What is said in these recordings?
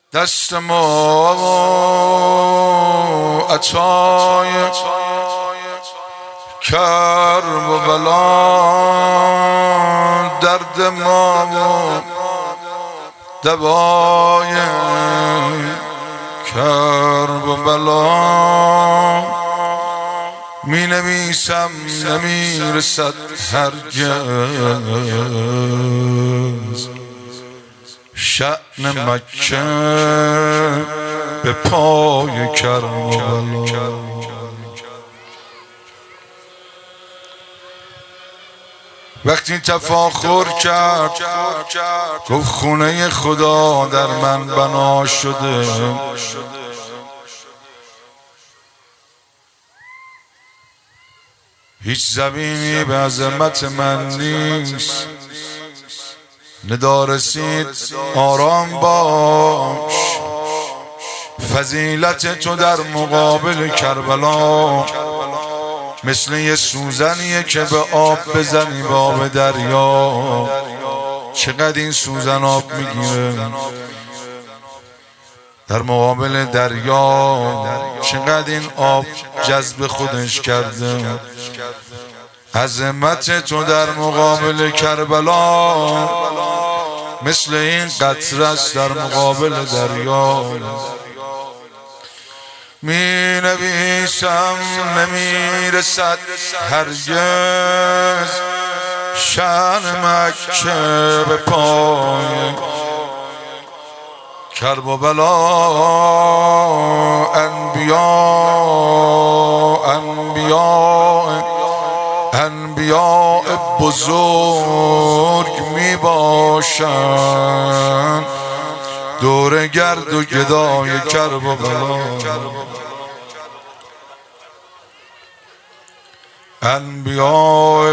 دست ما و عطای کرب و بلا، درد ما و دوای کرب و بلا. می نویسم نمیرسد هرگز شأن مکه به پای کرب و بلا. وقتی تفاخر کرد گفت خونه خدا در من بنا شده، هیچ زمینی به عظمت من نیست. ندا رسید آرام باش، فضیلت تو در مقابل کربلا مثل یه سوزنیه که به آب بزنی به آب دریا. چقدر این سوزن آب میگیره در مقابل دریا، چقدر این آب جذب خودش کرده. عظمت تو در مقابل کربلا مثل این قطره است در مقابل دریا. می نویسم نمیرسد هرگز شأن مکه به پای کرب و بلا. انبیاء بزرگ می باشند دور گرد و گدای کرب و بلا. انبیاء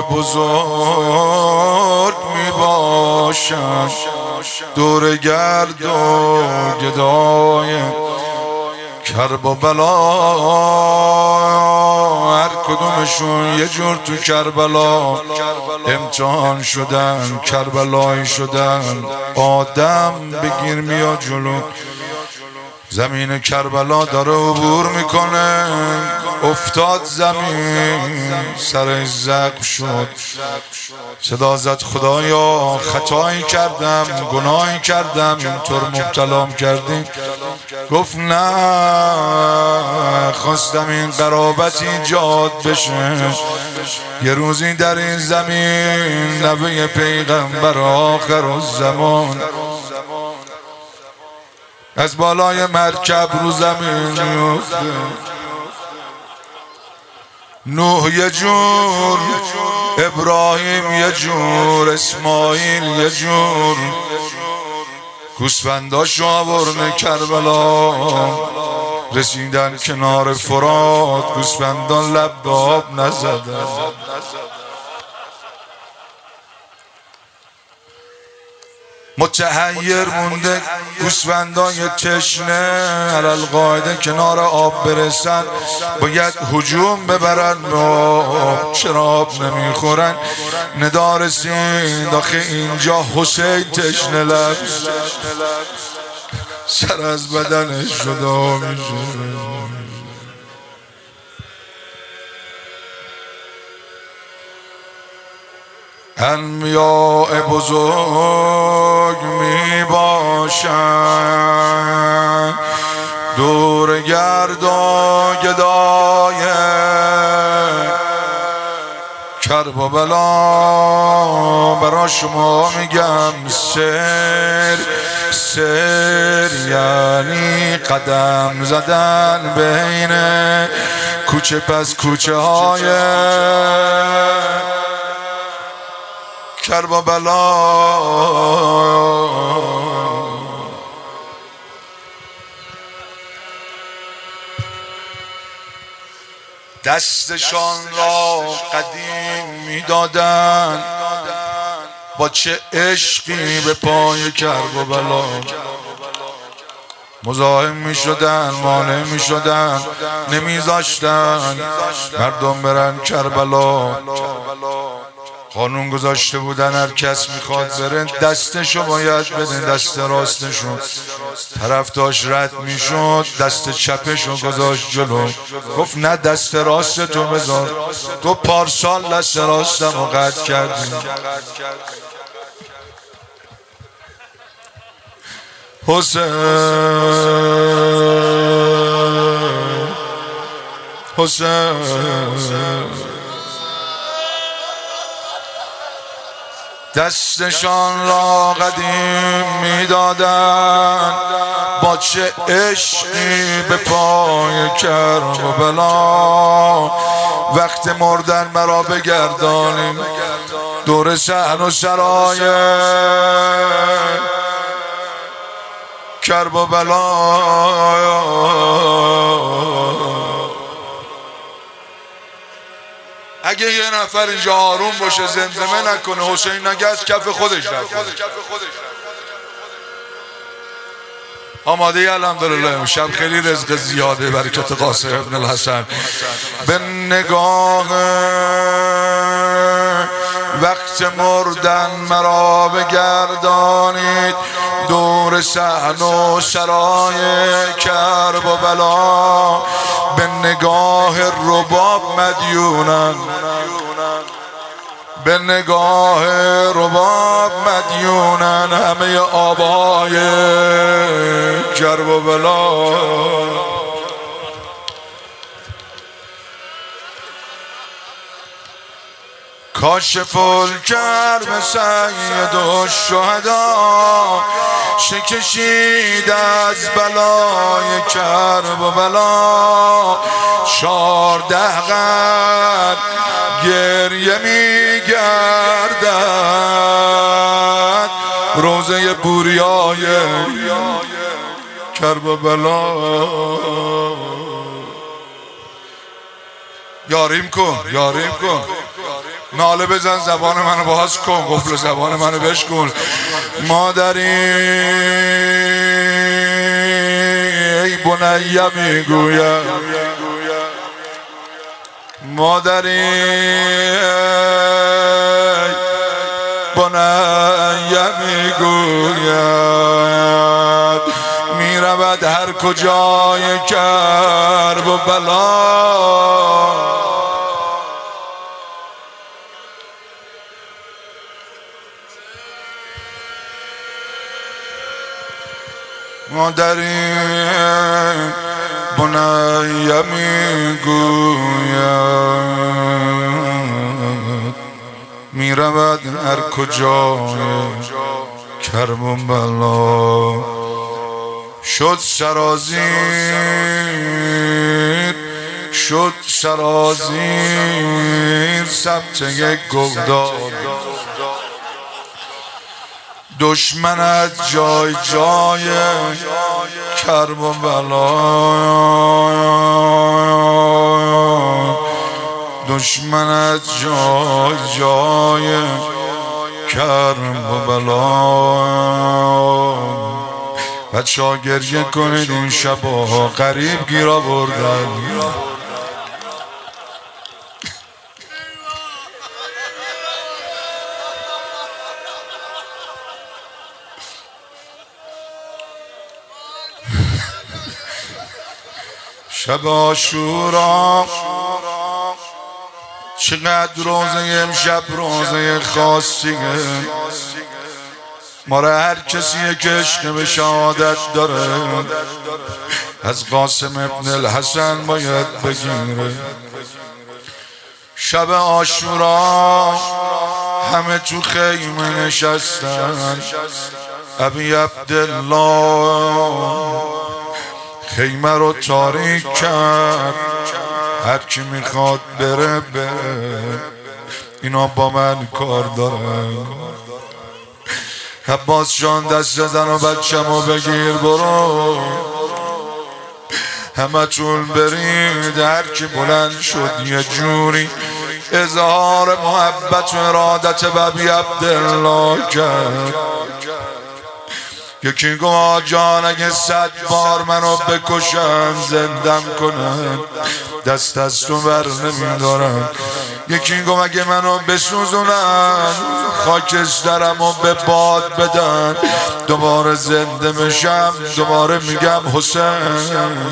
بزرگ می باشند دور گرد و گدای کرب و بلا. هر کدومشون یه جور تو کربلا امتحان شدن، کربلایی شدن. آدم بگیر میاد جلو زمین کربلا داره عبور میکنه، افتاد زمین سرش زخم شد، صدا زد خدایا خطایی کردم، گناهی کردم، اینطور مبتلام کردیم. گفت نه، خواستم این قرابت ایجاد بشه، یه روزی در این زمین نبی پیغمبر آخرالزمان از بالای مرکب رو زمین میفته. نوح یه جور، ابراهیم یه جور، اسماعیل یه جور، گوسفنداشو آورده کربلا. رسیدن کنار فرات، گوسفندان لب به آب نزدن. متحیر مونده گوسفندای تشنه، علالقاعده کنار آب برسن باید هجوم ببرن به آب. چرا آب نمیخورن؟ ندا رسید آخه اینجا حسین تشنه لبس سر از بدنش جدا میشه. انبیاء بزرگ می باشند دور گرد و گدای کرب و بلا. برا شما میگم سر یعنی قدم زدن بین کوچه پس کوچه های کرب و بلا. دستشان را قدیم میدادن، با چه عشقی به پای کرب و بلا مزاحم میشدن، مانع میشدن، نمیذاشتن مردم برن کربلا. قانون گذاشته بودن هر کس میخواد بره دستشو باید بده، دست راستشو. طرف داشت رد میشد دست چپشو گذاشت جلو، گفت نه دست راست تو بذار. گفت پارسال دست راستم رو قطع کردی. حسین دستشان را قدیم میدادن، با چه عشقی به پای کربلا. وقت مردن مرا بگردانیم دور صحن و سرای کربلا. اگه یه نفر اینجا آروم باشه زمزمه نکنه حسین نگه از کف خودش رفته. آماده الحمدلله امشب خیلی رزق زیاده برکت قاسم ابن الحسن. به نگاه وقت مردن مرا بگردانید دور صحن و سرای کربلا. به نگاه رباب مدیونن، به نگاه رباب مدیونن همه آبای کربلا. کاشف الکرب سید الشهدا، شکشید از بلای کربلا. 14 قرن گریه میگردد روزه بوریای کربلا. یاریم کن یاریم کن، ناله بزن زبان منو باز کن، قفل زبان منو بشکن. مادری ای بنیه میگویم، مادری ای بنیه میگوید، میرود هر کجای کرب و بلا. مادری بنیه میگوید، میرود هر کجای کرب و بلا. شد سرازیر شد سرازیر ثبت یک گودال، دشمن از جای جای کرب و بلا. دشمن از جای جای کرب و بلا. بچه ها گریه کنید این شبا غریب گیر آوردن. شب عاشورا چقدر روزه امشب روزه خاصیه، ما را هر کسی که عشق به شهادت داره از قاسم ابن الحسن باید بگیره. شب عاشورا همه تو خیمه نشستن، ابی عبدالله خیمه رو تاریک کرد، هر کی میخواد بره بره، اینا با من کار دارن. عباس جان دست زن و بچه‌مو بگیر برو، همه تون برید. هر کی بلند شد یه جوری اظهار محبت و ارادت به ابی عبدالله کرد. یکی گفت جان اگه 100 بار منو بکشن زندم کنن دست از تو بر نمیدارم. یکی گفت اگه منو بسوزونن خاکسترمو به باد بدن دوباره زنده بشم دوباره میگم حسین.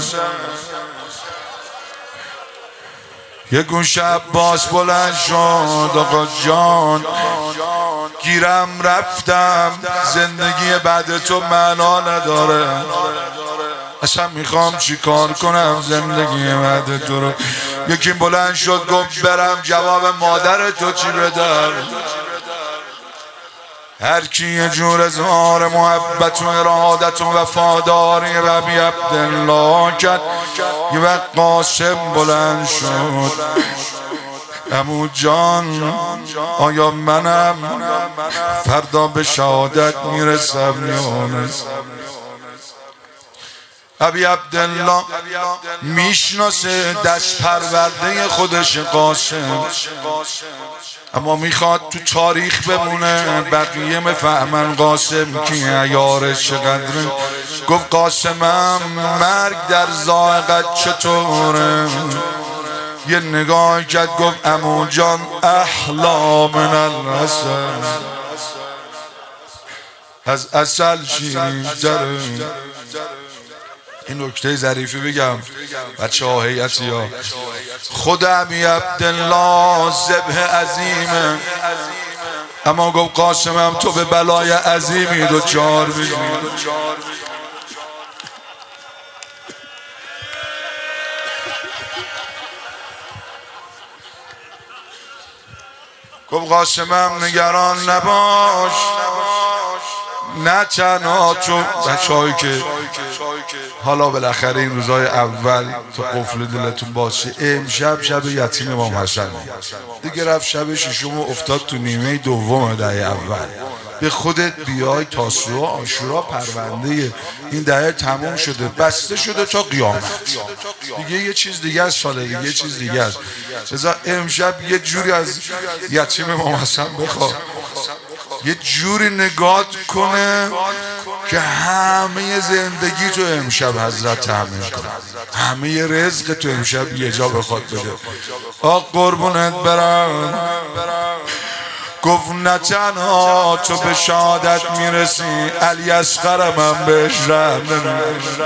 یک شب باز بلند شد آقا جان گیرم رفتم زندگی بعد تو معنا نداره اصلا میخوام چی کار کنم زندگی بعد تو رو. یکی بلند شد گفت برم جواب مادر تو چی بدم. هر کی یه جور اظهار محبت و ارادت و وفاداری و ابی عبدالله کرد یه وقت قاسم بلند شد عمو جان آیا منم فردا به شهادت میرسم یا نه؟ ابی عبدالله میشناسه دست پرورده خودش قاسم اما میخواد تو تاریخ بمونه بقیه مفهمن قاسم کیه یارش چقدره. گفت قاسمم مرگ در ذائقت چطوره؟ یه نگاه کرد گفت عمو جان احلا من العسل از عسل شیرین‌تره. این نکته ظریفی بگم بچه ها هیئتی ها خود ابی عبدالله ذبح عظیمه اما گفت قاسمم تو به بلای عظیمی دوچار میشی. گفت قاسمم نگران نباش نه تنها تو بچه‌هایی که حالا بالاخره این روزای اول تو قفل دلتون باشه امشب شب یتیم امام حسن دیگه رفت شب ششم افتاد تو نیمه دوم دهه اول به خودت بیای تاسوعا عاشورا پرونده این دهه تموم شده بسته شده تا قیامت دیگه یه چیز دیگه از سال دیگه یه چیز دیگه است. لذا امشب یه جوری از یتیم امام حسن بخواد یه جوری نگاه کنه که همه زندگی تو امشب حضرت تامین کنه همه رزق تو امشب یه جا بخواد بده. آق قربونت برم گفت نه تنها تو به شهادت میرسی علی اصغرم هم بهش رحم نمی‌کنه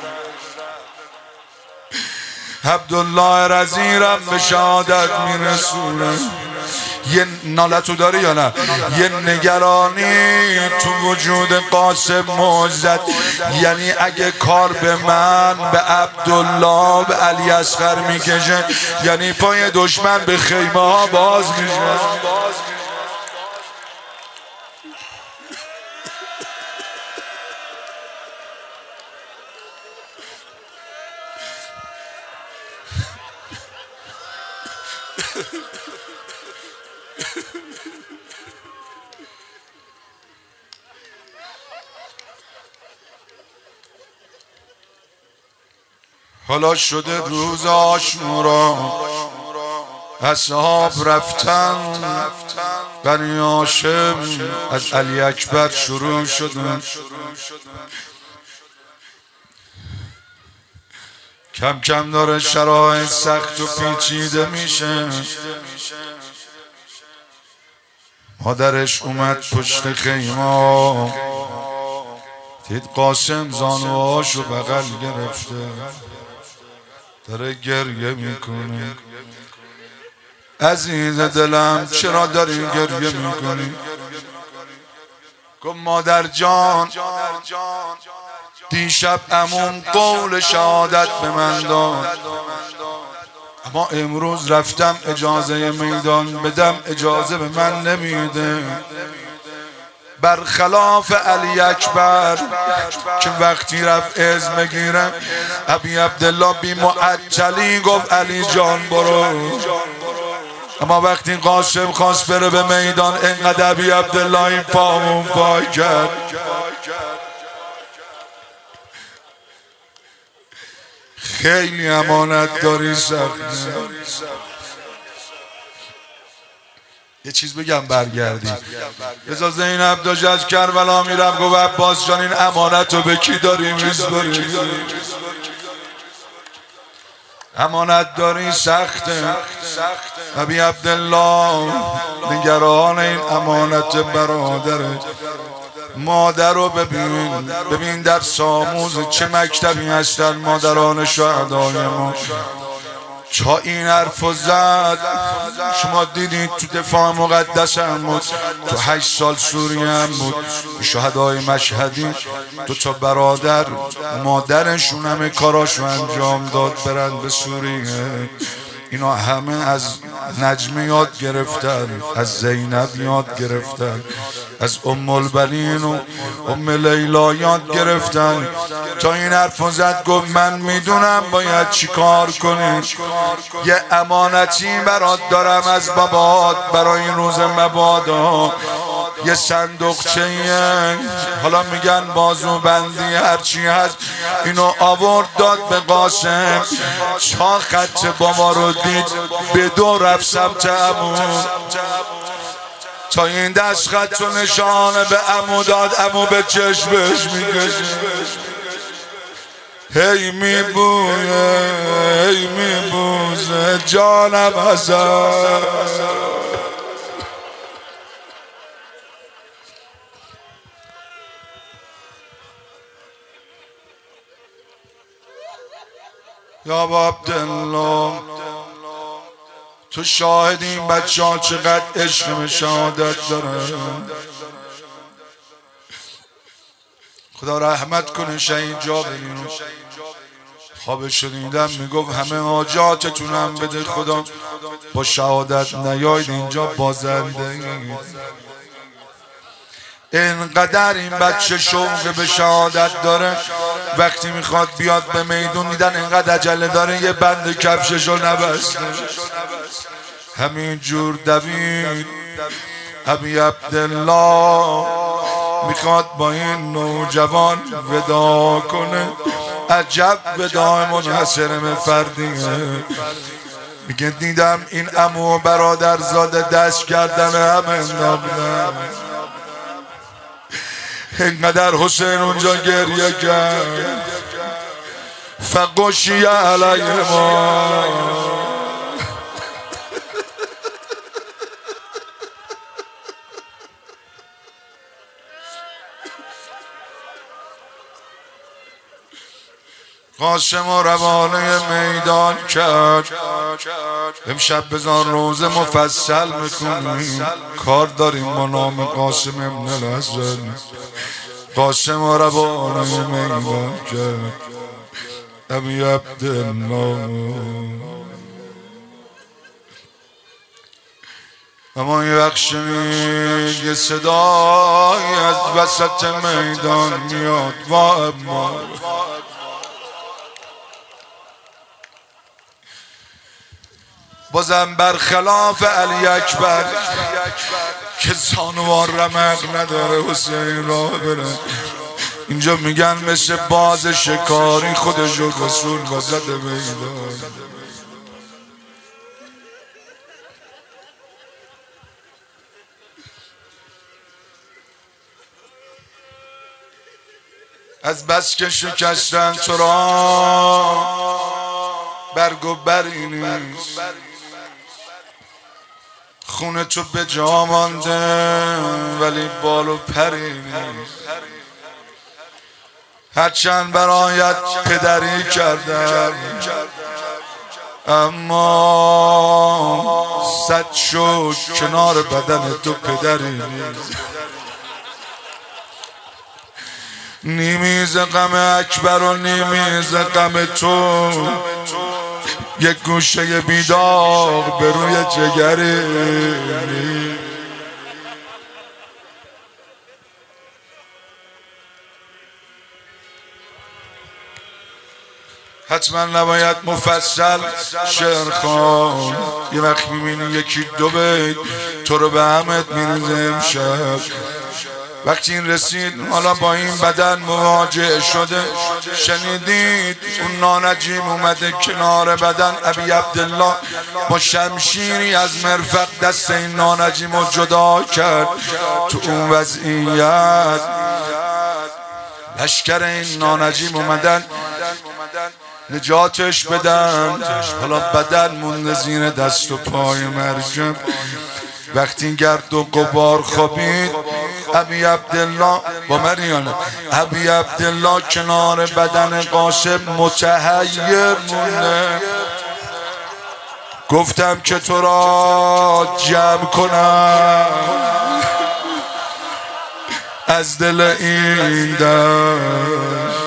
عبدالله رضیرم به شهادت میرسونه. یه نالتو داری یا نه؟ یه نگرانی تو وجود قاسم موزد یعنی اگه کار به من به عبدالله به علی اصغر میکشه یعنی پای دشمن به خیمه ها باز میشه. حالا شده روز عاشورا اصحاب رفتن بنی هاشم از علی اکبر شروع شدن کم کم داره شرایط سخت و پیچیده میشه. مادرش اومد پشت خیمه دید قاسم زانوهاشو بغل گرفته داره گریه میکنه. عزیز دلم چرا داری گریه میکنی؟ گفت مادر جان دیشب عموم قول شهادت به من داد اما امروز رفتم اجازه میدان بدم اجازه به من نمیده برخلاف علی اکبر که وقتی رفت اذن بگیرم ابی عبدالله بی معجلی گفت علی جان برو اما وقتی قاسم خواست بره به میدان انقدر ابی عبدالله این پامون پای کرد خیلی امانت داری سخت. یه چیز بگم برگردی رضا زینب داشت از کربلا میرم گفت عباس جان این امانت رو به کی داری میسپاری؟ امانت داری سخته ابی عبدالله، نگران این امانت برادره. مادر رو ببین در ساموز چه مکتبی هستن مادران شهدای ما. تا این حرف زد شما دیدید تو دفاع مقدس هم بود، تو 8 سال سوریه هم بود، شهدای مشهدی 2 تا برادر مادرشون همه کاراشو انجام داد برن به سوریه. اینا همه از نجمه یاد گرفتن، از زینب یاد گرفتن، از ام البنین و ام لیلا یاد گرفتن. تا این حرف زد گفت من میدونم باید چی کار کنی، یه امانتی برات دارم از بابات برای این روز مبادا. یه صندوقچه، حالا میگن بازو بندی هرچی هست، اینو آورد داد به قاسم. تا خط بابا رو دید به 2 رفت سمت عمو، تا این دست خط و نشانه به عمو داد. عمو به چشمش میکشه، هی میبویه هی میبوزه جانم حسن. یا با عبدالله تو شاهد این بچه ها چقدر عشق به شهادت داره. خدا رحمت کنه شهید جا ببینو. خوابش شنیدم میگفت همه حاجاتتونم بده خدا، با شهادت نیاید اینجا بازنده. اینقدر این بچه شوق به شهادت داره، وقتی میخواد بیاد به میدون دیدن اینقدر عجله داره یه بند کفششو نبسته، همین جور دوید. ابی عبدالله میخواد با این نوجوان ودا کنه. عجب وداع منحصر فردیه. میگه دیدم این عمو و برادرزاده دست کردن هم انداختن. اینقدر حسین اونجا گریه کرد، فقشی علیه ما. قاسم و روانه میدان کرد. امشب بذار روز مفصل میکنیم، کار داریم با نام قاسم ابن الحسن. قاسم و روانه میدان کرد ابی عبدالله. اما یه وقت یه صدایی از وسط میدان میاد، وا اما بازم برخلاف علی اکبر که زانوار رمق نداره حسین راه بره. اینجا میگن مثل باز شکاری خودشو کسون وسط میدان. از بس که شکستن تو را برگ و بری نیست، خونه تو به جا مانده ولی بال و پری نیست. هرچند برایت پدری کردم اما صد شد کنار بدن تو پدری نیست. نیمی ز غم اکبر و نیمی ز غم تو، یک گوشه بیداغ به روی جگری. حتما نباید مفصل شعر خوان، یه وقت میبینی یکی 2 بیت تو رو به همت میریزه. امشب وقتی این رسید حالا با این بدن مواجه شده، شنیدید اون نانجیم اومده کنار بدن. ابی عبدالله با شمشیری از مرفق دست این نانجیم رو جدا کرد. تو اون وضعیت لشکر این نانجیم اومدن نجاتش بدن. حالا بدن مونده زیر دست و پای مرجم. وقتی گرد و غبار خوابید ابی عبدالله با مریانه، ابی عبدالله کنار بدن قاسم متحیر مونده. گفتم که تو را جمع کنم از دل این دشت.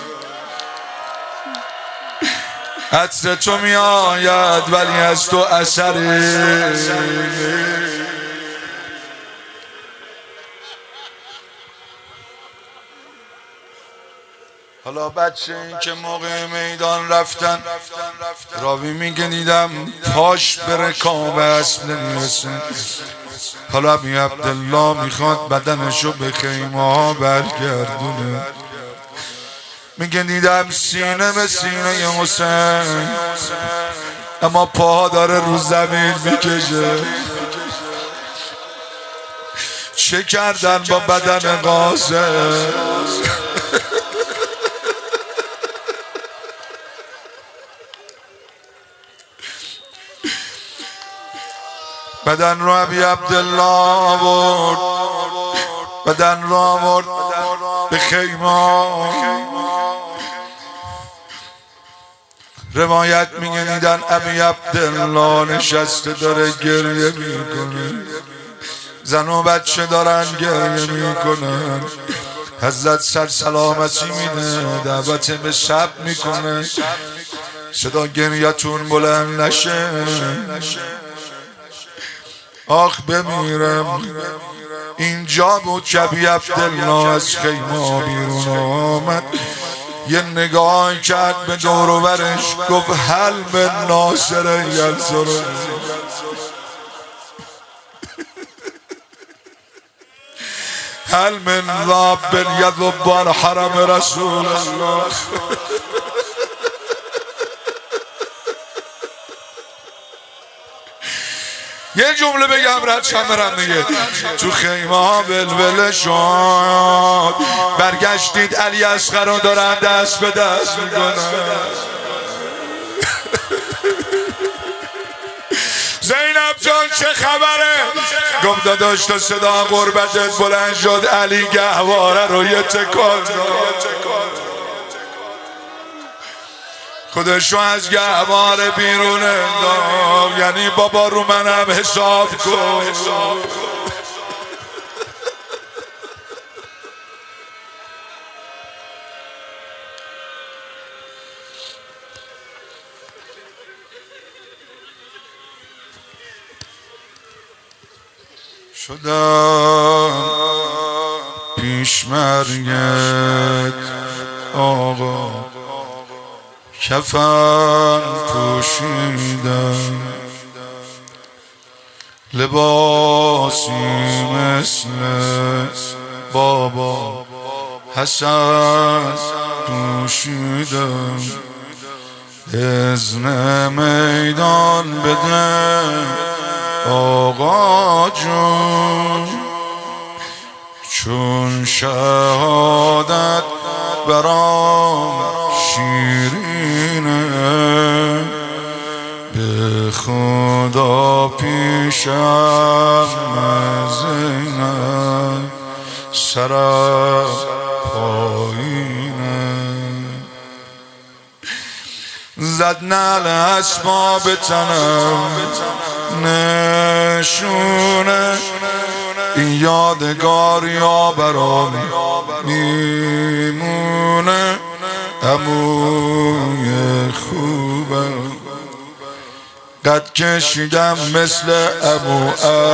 عطر تو می آید ولی از تو اثری. حالا بچه این که موقع میدان رفتن راوی میگه دیدم پاش به رکاب اسب نمیرسه. حالا ابی عبدالله میخواد بدنشو به خیمه ها برگردونه. میگه دیدم سینه به سینه حسین اما پاها داره رو زمین میکشه. چه کردن با بدن قاسم؟ بدن رو ابی عبدالله آورد، بدن رو آورد به خیمه. روایت میگه دیدن ابی عبدالله نشسته داره گریه میکنه، زن و بچه دارن گریه میکنن. حضرت سر سلامتی میده، دعوت به شب میکنه صدا گریه‌تون بلند نشه. آخ بمیرم. اینجا بود که ابی عبدالله از خیمه بیرون آمد، یه نگاه کرد به دور و برش، گفت هل من ناصر ینصره، هل من ذاب یذب عن حرم رسول الله. یه جمله بگم رد شم برم دیگه. تو خیمه ها ولوله شد، برگشتید علی اصغر رو دارن دست به دست میکنن. زینب جان چه خبره؟ گفت داداش تا صدا قربتت بلند شد علی گهواره رو یه تکان داد، خودشو از گهواره بیرون انداخت. یعنی بابا رو منم حساب کن. شدم پیش مرگت آقا، کفن پوشیدم، لباسی مثل بابا حسن پوشیدم. اذن میدان بده آقا جون، چون شهادت برام شیرینه، به خدا پیشم زینب سرم پایینه. زد نعل اسباب تنم نشونه، این یادگار یا برام میمونه. عموی خوبم قد کشیدم مثل عمو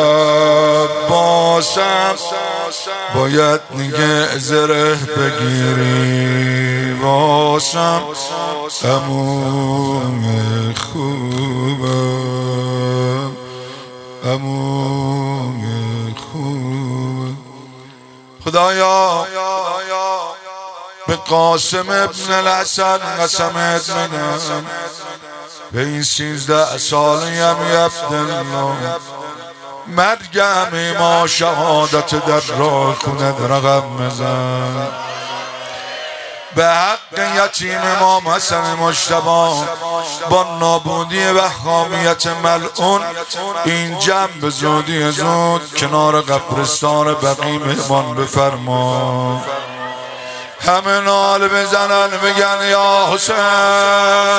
عباسم، باید دیگه زره بگیری واسم. عموی خوبم، عموی خوبم. خدایا به قاسم ابن الحسن قسمت میدم، به این 13 سالی ابی عبدالله مرگم ما شهادت در راه کند رقم بزن. به حق یتیم امام حسن مجتبی با نابودی و خامیت ملعون این جمع به زودی زود کنار قبرستان بقیع مهمان بفرما. همه نال بزنن بگن یا حسین